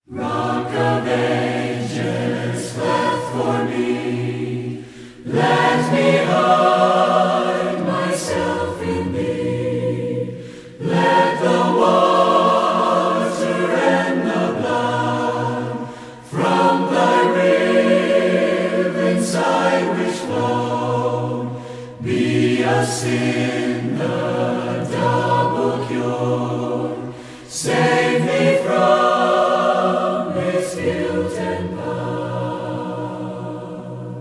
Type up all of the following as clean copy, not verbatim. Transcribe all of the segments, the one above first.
Rock of ages, fled for me. Let me hide myself in thee. Let the water and the blood from thy rib inside which flow be a sin the double cure. Save me from its guilt and power.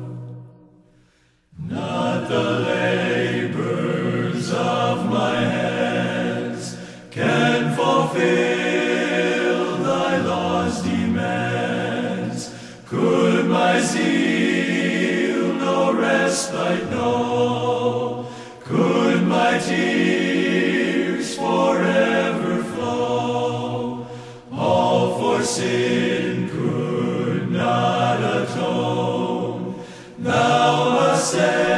Not the labors of my hands can fulfill thy law's demands. Could my zeal no respite know? Could my tears forever flow? All for sin could not atone. Thou must say,